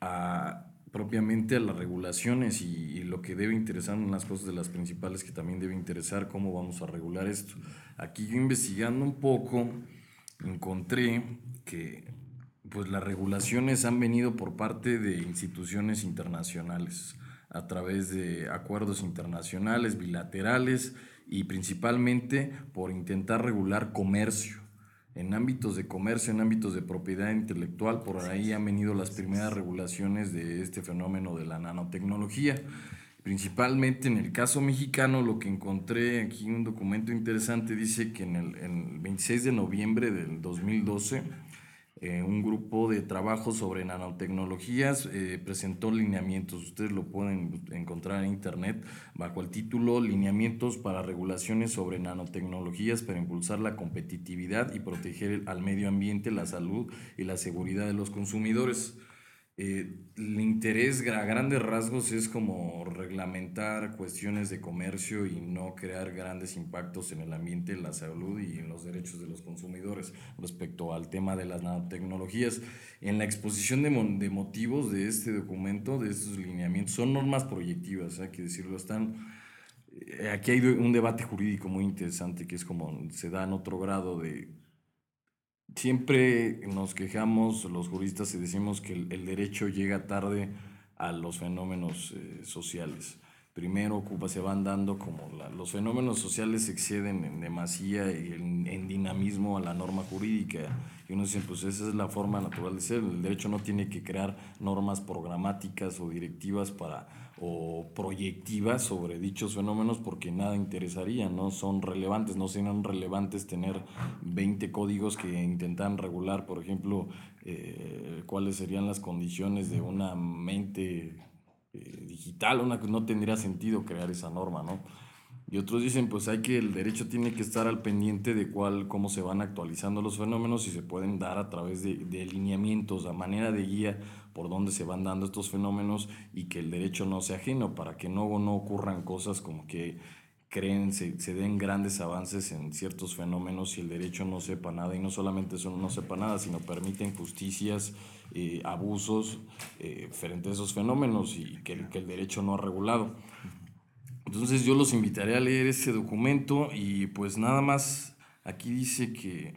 a propiamente a las regulaciones y, y lo que debe interesar, unas cosas de las principales que también debe interesar, cómo vamos a regular esto. Aquí yo investigando un poco encontré que pues las regulaciones han venido por parte de instituciones internacionales a través de acuerdos internacionales, bilaterales y principalmente por intentar regular comercio. En ámbitos de comercio, en ámbitos de propiedad intelectual, por ahí han venido las primeras regulaciones de este fenómeno de la nanotecnología. Principalmente en el caso mexicano, lo que encontré aquí, un documento interesante, dice que en el, en el veintiséis de noviembre del dos mil doce, eh, un grupo de trabajo sobre nanotecnologías eh, presentó lineamientos, ustedes lo pueden encontrar en internet, bajo el título Lineamientos para regulaciones sobre nanotecnologías para impulsar la competitividad y proteger al medio ambiente, la salud y la seguridad de los consumidores. Eh, el interés a grandes rasgos es como reglamentar cuestiones de comercio y no crear grandes impactos en el ambiente, en la salud y en los derechos de los consumidores respecto al tema de las nanotecnologías. En la exposición de, mo de motivos de este documento, de estos lineamientos, son normas proyectivas, hay que decirlo, están... Eh, aquí hay un debate jurídico muy interesante que es como se da en otro grado de... Siempre nos quejamos los juristas y decimos que el, el derecho llega tarde a los fenómenos eh, sociales. Primero ocupa, se van dando como la, los fenómenos sociales exceden en demasía y en, en dinamismo a la norma jurídica. Y uno dice, pues esa es la forma natural de ser. El derecho no tiene que crear normas programáticas o directivas para, o proyectivas sobre dichos fenómenos porque nada interesaría, no son relevantes, no serían relevantes tener veinte códigos que intentan regular, por ejemplo, eh, cuáles serían las condiciones de una mente eh, digital, una que no tendría sentido crear esa norma, ¿no? Y otros dicen, pues hay que, el derecho tiene que estar al pendiente de cuál, cómo se van actualizando los fenómenos y se pueden dar a través de, de lineamientos, a manera de guía por donde se van dando estos fenómenos y que el derecho no sea ajeno para que no, no ocurran cosas como que creen, se, se den grandes avances en ciertos fenómenos y el derecho no sepa nada, y no solamente eso no sepa nada, sino permite injusticias, eh, abusos eh, frente a esos fenómenos y que, que el derecho no ha regulado. Entonces yo los invitaré a leer ese documento y pues nada más, aquí dice que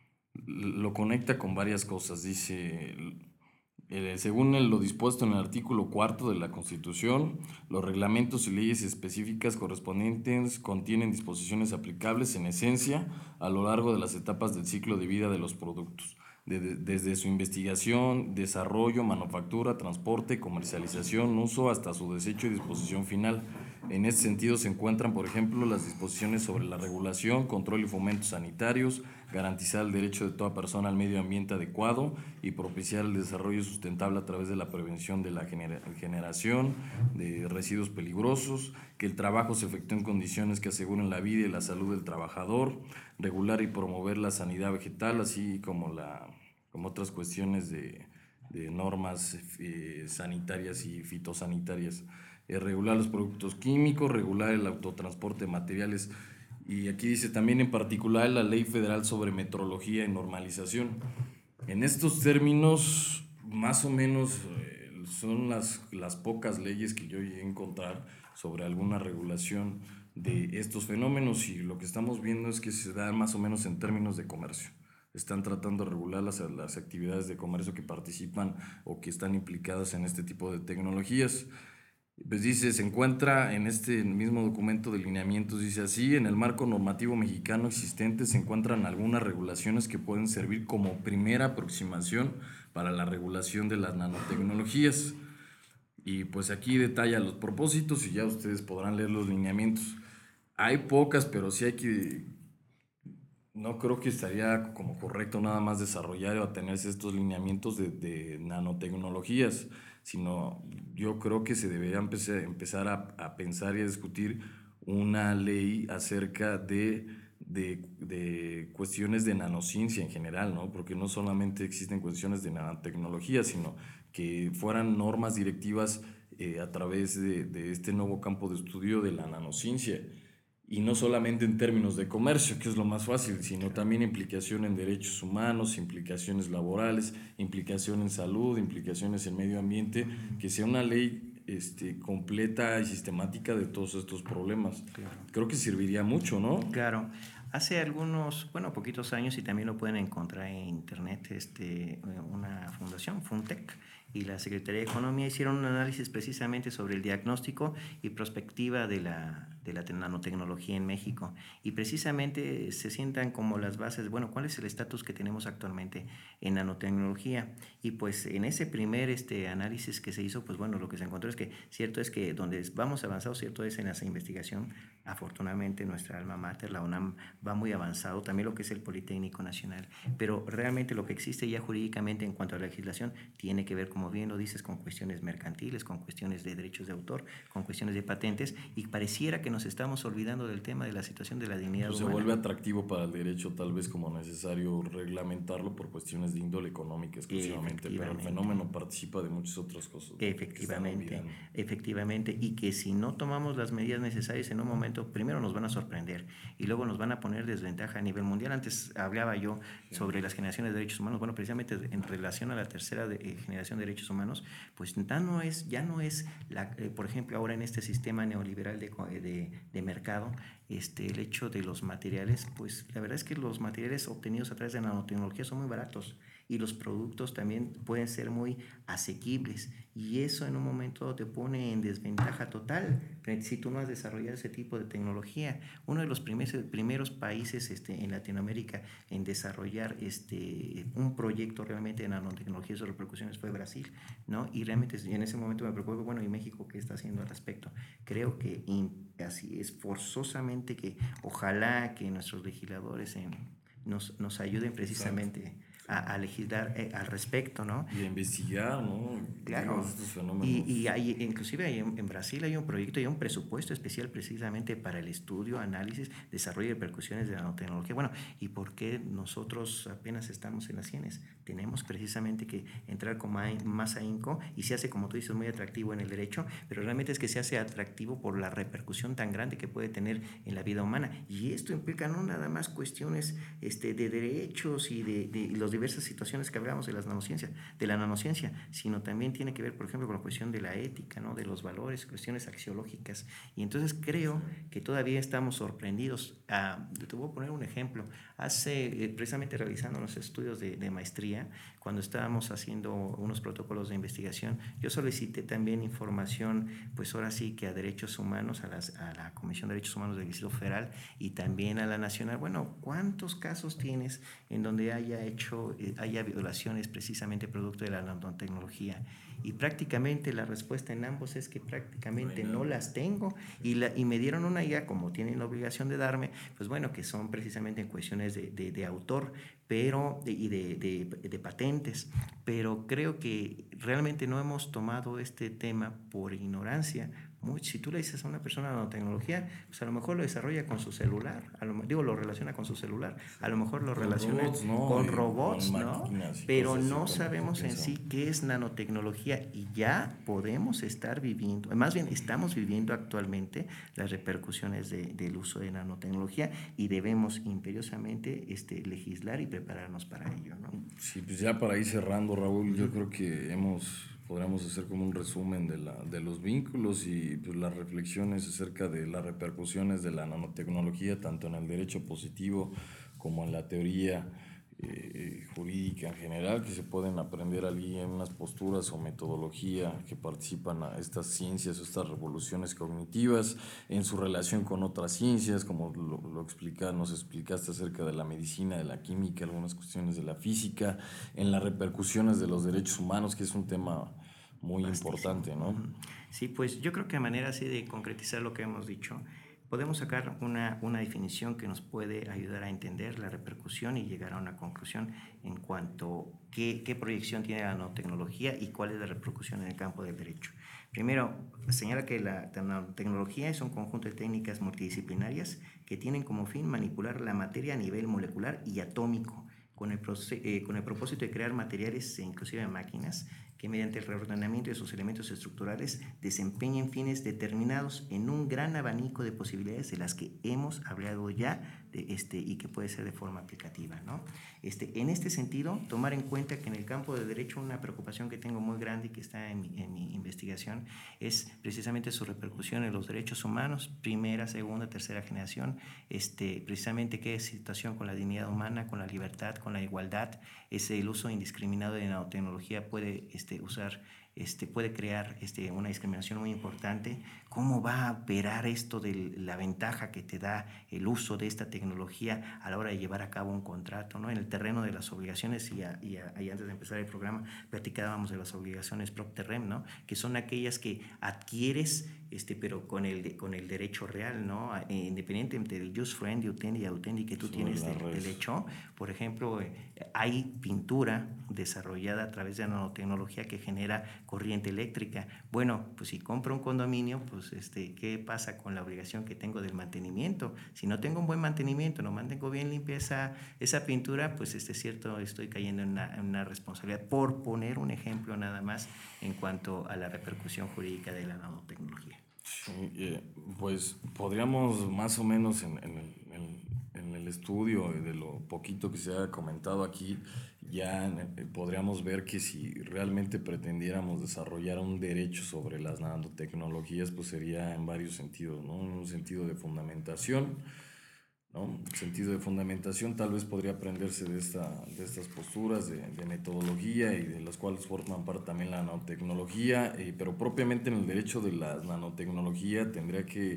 lo conecta con varias cosas, dice... Eh, según el, lo dispuesto en el artículo cuarto de la Constitución, los reglamentos y leyes específicas correspondientes contienen disposiciones aplicables en esencia a lo largo de las etapas del ciclo de vida de los productos, de, de, desde su investigación, desarrollo, manufactura, transporte, comercialización, uso hasta su desecho y disposición final. En este sentido se encuentran, por ejemplo, las disposiciones sobre la regulación, control y fomento sanitarios, garantizar el derecho de toda persona al medio ambiente adecuado y propiciar el desarrollo sustentable a través de la prevención de la genera generación de residuos peligrosos, que el trabajo se efectúe en condiciones que aseguren la vida y la salud del trabajador, regular y promover la sanidad vegetal, así como, la, como otras cuestiones de, de normas eh, sanitarias y fitosanitarias. Eh, regular los productos químicos, regular el autotransporte de materiales. Y aquí dice también en particular la Ley Federal sobre Metrología y Normalización. En estos términos, más o menos, eh, son las, las pocas leyes que yo llegué a encontrar sobre alguna regulación de estos fenómenos, y lo que estamos viendo es que se da más o menos en términos de comercio. Están tratando de regular las, las actividades de comercio que participan o que están implicadas en este tipo de tecnologías. Pues dice, se encuentra en este mismo documento de lineamientos, dice así: en el marco normativo mexicano existente se encuentran algunas regulaciones que pueden servir como primera aproximación para la regulación de las nanotecnologías. Y pues aquí detalla los propósitos y ya ustedes podrán leer los lineamientos. Hay pocas, pero sí hay que... No creo que estaría como correcto nada más desarrollar o atenerse a estos lineamientos de, de nanotecnologías, sino yo creo que se debería empezar, empezar a, a pensar y a discutir una ley acerca de, de, de cuestiones de nanociencia en general, ¿no? Porque no solamente existen cuestiones de nanotecnología, sino que fueran normas directivas eh, a través de, de este nuevo campo de estudio de la nanociencia. Y no solamente en términos de comercio, que es lo más fácil, sino también implicación en derechos humanos, implicaciones laborales, implicación en salud, implicaciones en medio ambiente, que sea una ley este, completa y sistemática de todos estos problemas. Claro. Creo que serviría mucho, ¿no? Claro. Hace algunos, bueno, poquitos años, y también lo pueden encontrar en internet, este, una fundación, Funtech, y la Secretaría de Economía hicieron un análisis precisamente sobre el diagnóstico y prospectiva de la, de la nanotecnología en México. Y precisamente se sientan como las bases, bueno, ¿cuál es el estatus que tenemos actualmente en nanotecnología? Y pues en ese primer este, análisis que se hizo, pues bueno, lo que se encontró es que cierto es que donde vamos avanzados, cierto es en esa investigación. Afortunadamente nuestra alma mater, la UNAM, va muy avanzado, también lo que es el Politécnico Nacional, pero realmente lo que existe ya jurídicamente en cuanto a la legislación tiene que ver, como bien lo dices, con cuestiones mercantiles, con cuestiones de derechos de autor, con cuestiones de patentes, y pareciera que nos estamos olvidando del tema de la situación de la dignidad pues humana. Se vuelve atractivo para el derecho tal vez como necesario reglamentarlo por cuestiones de índole económica exclusivamente, pero el fenómeno participa de muchas otras cosas. Efectivamente, efectivamente, y que si no tomamos las medidas necesarias en un momento, primero nos van a sorprender y luego nos van a poner desventaja a nivel mundial. Antes hablaba yo sí. sobre las generaciones de derechos humanos. Bueno, precisamente en relación a la tercera de, eh, generación de derechos humanos, pues ya no es, ya no es la, eh, por ejemplo, ahora en este sistema neoliberal de, de, de mercado, este, el hecho de los materiales, pues la verdad es que los materiales obtenidos a través de nanotecnología son muy baratos y los productos también pueden ser muy asequibles, y eso en un momento te pone en desventaja total si tú no has desarrollado ese tipo de tecnología. Uno de los primeros, primeros países este, en Latinoamérica en desarrollar este, un proyecto realmente de nanotecnología y sus repercusiones fue Brasil, ¿no? Y realmente en ese momento me preocupa, bueno, ¿y México qué está haciendo al respecto? Creo que in, así es forzosamente que ojalá que nuestros legisladores en, nos, nos ayuden precisamente a, a legislar eh, al respecto, ¿no? Y a investigar, ¿no? Claro. Y, y hay, inclusive hay, en Brasil hay un proyecto y un presupuesto especial precisamente para el estudio, análisis, desarrollo y repercusiones de la nanotecnología. Bueno, ¿y por qué nosotros apenas estamos en las cienes? Tenemos precisamente que entrar con más ahínco, y se hace, como tú dices, muy atractivo en el derecho, pero realmente es que se hace atractivo por la repercusión tan grande que puede tener en la vida humana. Y esto implica no nada más cuestiones este, de derechos y de, de las diversas situaciones que hablamos de las nanociencias, de la nanociencia, sino también tiene que ver, por ejemplo, con la cuestión de la ética, ¿no? De los valores, cuestiones axiológicas. Y entonces creo que todavía estamos sorprendidos. Ah, te voy a poner un ejemplo. Hace, eh, precisamente realizando los estudios de, de maestría, cuando estábamos haciendo unos protocolos de investigación, yo solicité también información, pues ahora sí que a derechos humanos, a, las, a la Comisión de Derechos Humanos del Distrito Federal y también a la Nacional. Bueno, ¿cuántos casos tienes en donde haya hecho, eh, haya violaciones precisamente producto de la nanotecnología? Y prácticamente la respuesta en ambos es que prácticamente no las tengo, y, la, y me dieron una guía, como tienen la obligación de darme, pues bueno, que son precisamente en cuestiones de, de, de autor, pero de, y de, de, de patentes, pero creo que realmente no hemos tomado este tema por ignorancia, muy, si tú le dices a una persona nanotecnología, pues a lo mejor lo desarrolla con su celular, a lo, digo, lo relaciona con su celular, a lo mejor lo Con relaciona robots, ¿no? con Y robots, con ¿no? máquinas y Pero cosas así no como que sabemos en piensan. sí qué es nanotecnología y ya podemos estar viviendo, más bien estamos viviendo actualmente las repercusiones de, del uso de nanotecnología y debemos imperiosamente este, legislar y prepararnos para ello, ¿no? Sí, pues ya para ir cerrando, Raúl, yo creo que hemos, podríamos hacer como un resumen de, la, de los vínculos y pues, las reflexiones acerca de las repercusiones de la nanotecnología, tanto en el derecho positivo como en la teoría eh, jurídica en general, que se pueden aprender allí en unas posturas o metodología que participan a estas ciencias o estas revoluciones cognitivas en su relación con otras ciencias, como lo, lo explica, nos explicaste acerca de la medicina, de la química, algunas cuestiones de la física, en las repercusiones de los derechos humanos, que es un tema muy Vastísimo. importante, ¿no? Ujú. Sí, pues yo creo que a manera así de concretizar lo que hemos dicho, podemos sacar una, una definición que nos puede ayudar a entender la repercusión y llegar a una conclusión en cuanto a qué, qué proyección tiene la nanotecnología y cuál es la repercusión en el campo del derecho. Primero, señala que la nanotecnología es un conjunto de técnicas multidisciplinarias que tienen como fin manipular la materia a nivel molecular y atómico, con el, eh, con el propósito de crear materiales e inclusive máquinas que mediante el reordenamiento de sus elementos estructurales desempeñen fines determinados en un gran abanico de posibilidades de las que hemos hablado ya de este, y que puede ser de forma aplicativa, ¿no? Este, en este sentido, tomar en cuenta que en el campo de derecho una preocupación que tengo muy grande y que está en mi, en mi investigación es precisamente su repercusión en los derechos humanos, primera, segunda, tercera generación, este, precisamente qué situación con la dignidad humana, con la libertad, con la igualdad, es el uso indiscriminado de nanotecnología puede este, usar, este, puede crear este, una discriminación muy importante. ¿Cómo va a operar esto de la ventaja que te da el uso de esta tecnología a la hora de llevar a cabo un contrato, ¿no? En el terreno de las obligaciones, y, a, y, a, y antes de empezar el programa platicábamos de las obligaciones prop terrem, ¿no? Que son aquellas que adquieres este, pero con el, con el derecho real, ¿no? Eh, independientemente del jus frendi, utendi y autendi que tú Sobre tienes la del, red. del hecho. Por ejemplo, eh, hay pintura desarrollada a través de nanotecnología que genera corriente eléctrica. Bueno, pues si compro un condominio, pues este, ¿qué pasa con la obligación que tengo del mantenimiento? Si no tengo un buen mantenimiento, no mantengo bien limpia esa, esa pintura, pues este, es cierto, estoy cayendo en una, en una responsabilidad, por poner un ejemplo nada más en cuanto a la repercusión jurídica de la nanotecnología. Sí, eh, pues podríamos más o menos en, en el, en- en el estudio de lo poquito que se ha comentado aquí, ya eh, podríamos ver que si realmente pretendiéramos desarrollar un derecho sobre las nanotecnologías, pues sería en varios sentidos, ¿no? En un sentido de fundamentación, ¿no? El sentido de fundamentación tal vez podría aprenderse de, esta, de estas posturas de, de metodología y de las cuales forman parte también la nanotecnología, eh, pero propiamente en el derecho de la nanotecnología tendría que,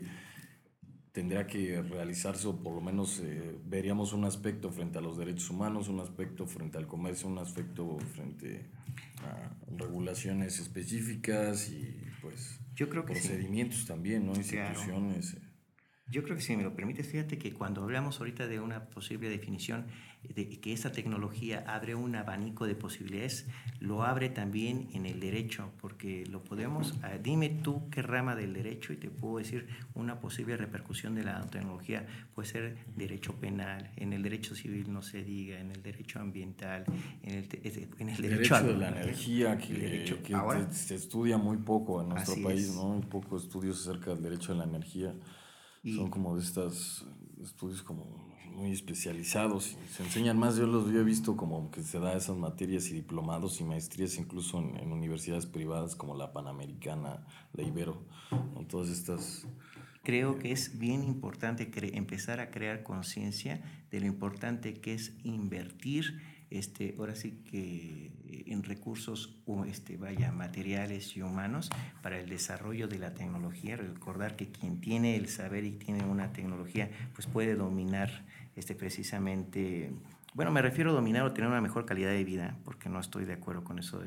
tendría que realizarse, o por lo menos eh, veríamos un aspecto frente a los derechos humanos, un aspecto frente al comercio, un aspecto frente a regulaciones específicas y pues Yo creo que sí, procedimientos también, ¿no? claro. Instituciones. eh, Yo creo que si me lo permites, fíjate que cuando hablamos ahorita de una posible definición de que esta tecnología abre un abanico de posibilidades, lo abre también en el derecho, porque lo podemos, ah, dime tú qué rama del derecho y te puedo decir una posible repercusión de la tecnología. Puede ser derecho penal, en el derecho civil no se diga, en el derecho ambiental, en el, en el derecho, Derecho de la aduanero, energía, que, el derecho. que Ahora, te- se estudia muy poco en nuestro así país, es. ¿no? Muy pocos estudios acerca del derecho de la energía. Son Y como de estos estudios como muy especializados y se enseñan más. Yo los yo he visto como que se da esas materias y diplomados y maestrías incluso en, en universidades privadas como la Panamericana, la Ibero, con todas estas... creo que es bien importante empezar a crear conciencia de lo importante que es invertir, este, ahora sí que en recursos, este, vaya, materiales y humanos para el desarrollo de la tecnología. Recordar que quien tiene el saber y tiene una tecnología, pues puede dominar, este, precisamente, bueno, me refiero a dominar o tener una mejor calidad de vida, porque no estoy de acuerdo con eso de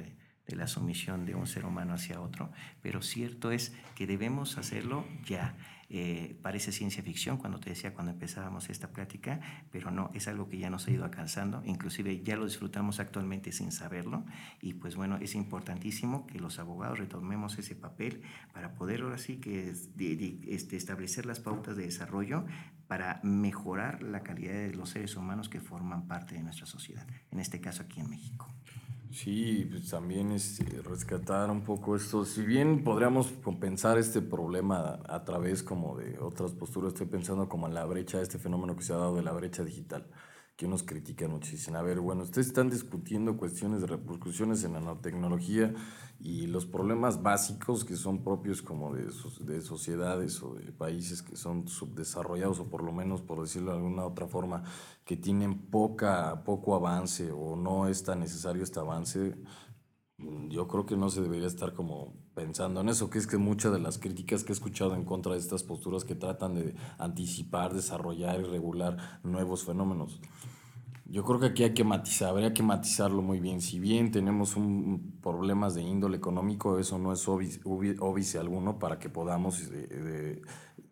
de la sumisión de un ser humano hacia otro, pero cierto es que debemos hacerlo ya. Eh, parece ciencia ficción cuando te decía cuando empezábamos esta plática, pero no, es algo que ya nos ha ido alcanzando, inclusive ya lo disfrutamos actualmente sin saberlo, y pues bueno, es importantísimo que los abogados retomemos ese papel para poder ahora sí que es, de, de, este, establecer las pautas de desarrollo para mejorar la calidad de los seres humanos que forman parte de nuestra sociedad, en este caso aquí en México. Sí, pues también es eh, rescatar un poco esto. Si bien podríamos compensar este problema a, a través como de otras posturas, estoy pensando como en la brecha, este fenómeno que se ha dado de la brecha digital, que unos critican muchísimo. A ver, bueno, ustedes están discutiendo cuestiones de repercusiones en la nanotecnología y los problemas básicos que son propios como de, de sociedades o de países que son subdesarrollados, o por lo menos, por decirlo de alguna otra forma, que tienen poca, poco avance o no es tan necesario este avance. Yo creo que no se debería estar como pensando en eso, que es que muchas de las críticas que he escuchado en contra de estas posturas que tratan de anticipar, desarrollar y regular nuevos fenómenos. Yo creo que aquí hay que matizar, habría que matizarlo muy bien. Si bien tenemos un, problemas de índole económico, eso no es óbice alguno para que podamos eh, de,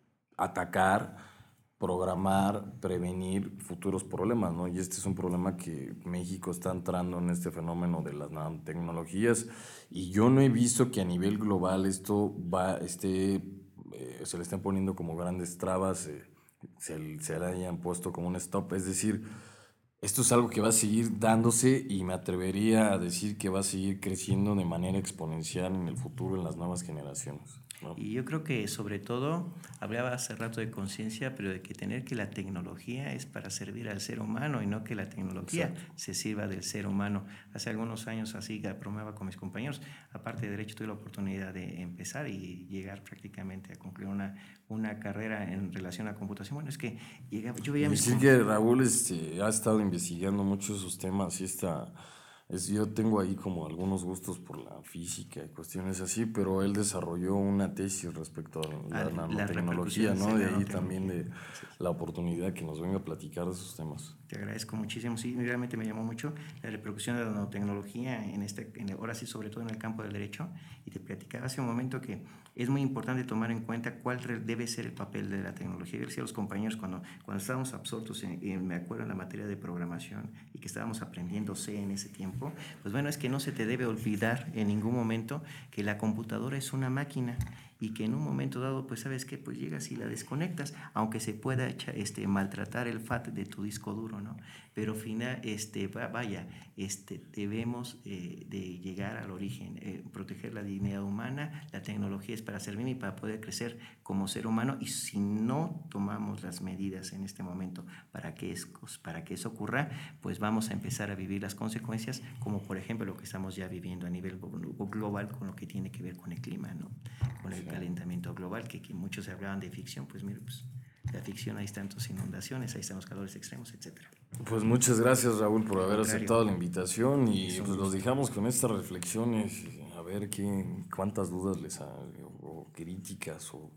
atacar, programar, prevenir futuros problemas, ¿no? Y este es un problema que México está entrando en este fenómeno de las nanotecnologías, y yo no he visto que a nivel global esto va, esté, eh, se le estén poniendo como grandes trabas, eh, se, se le hayan puesto como un stop. Es decir, esto es algo que va a seguir dándose y me atrevería a decir que va a seguir creciendo de manera exponencial en el futuro, en las nuevas generaciones, ¿no? Y yo creo que sobre todo, hablaba hace rato de conciencia, pero de que tener que la tecnología es para servir al ser humano y no que la tecnología Exacto. se sirva del ser humano. Hace algunos años así bromeaba con mis compañeros, aparte de Derecho tuve la oportunidad de empezar y llegar prácticamente a concluir una, una carrera en relación a computación. Bueno, es que llegaba, yo veía... Decir mis... que Raúl este, ha estado investigando mucho esos temas y está... Es, yo tengo ahí como algunos gustos por la física y cuestiones así, pero él desarrolló una tesis respecto a la, la nanotecnología, ¿no? De ahí también de la oportunidad que nos venga a platicar de esos temas. Te agradezco muchísimo, sí, realmente me llamó mucho la repercusión de la nanotecnología, en este, en, ahora sí, sobre todo en el campo del derecho, y te platicaba hace un momento que es muy importante tomar en cuenta cuál debe ser el papel de la tecnología. Yo decía a los compañeros cuando, cuando estábamos absortos, en, en, me acuerdo en la materia de programación y que estábamos aprendiendo C en ese tiempo, pues bueno, es que no se te debe olvidar en ningún momento que la computadora es una máquina y que en un momento dado, pues sabes qué, pues llegas y la desconectas, aunque se pueda este, maltratar el F A T de tu disco duro, ¿no? Pero final, este, vaya, este, debemos eh, de llegar al origen, eh, proteger la dignidad humana. La tecnología es para servir y para poder crecer como ser humano, y si no tomamos las medidas en este momento para que, es, para que eso ocurra, pues vamos a empezar a vivir las consecuencias, como por ejemplo lo que estamos ya viviendo a nivel global con lo que tiene que ver con el clima, ¿no? Con el calentamiento global, que, que muchos hablaban de ficción, pues mire, pues la ficción, ahí están tantas inundaciones, ahí están los calores extremos, etcétera. Pues muchas gracias, Raúl, por haber aceptado la invitación, y pues los dejamos con estas reflexiones, a ver qué, cuántas dudas les ha, o críticas o,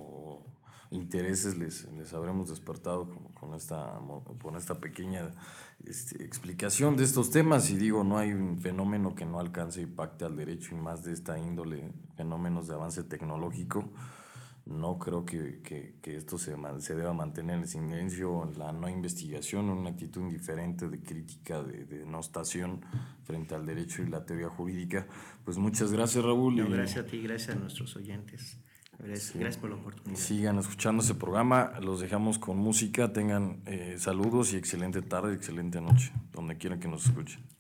o intereses les, les habremos despertado con, con, esta, con esta pequeña este, explicación de estos temas. Y digo, no hay un fenómeno que no alcance e impacte al derecho, y más de esta índole, fenómenos de avance tecnológico. No creo que, que, que esto se, se deba mantener en el silencio, la no investigación, una actitud indiferente de crítica, de, de denostación frente al derecho y la teoría jurídica. Pues muchas gracias, Raúl. No, gracias a ti, gracias a nuestros oyentes. Gracias, sí. Gracias por la oportunidad. Sigan escuchando ese programa, los dejamos con música, tengan eh, saludos y excelente tarde, excelente noche, donde quieran que nos escuchen.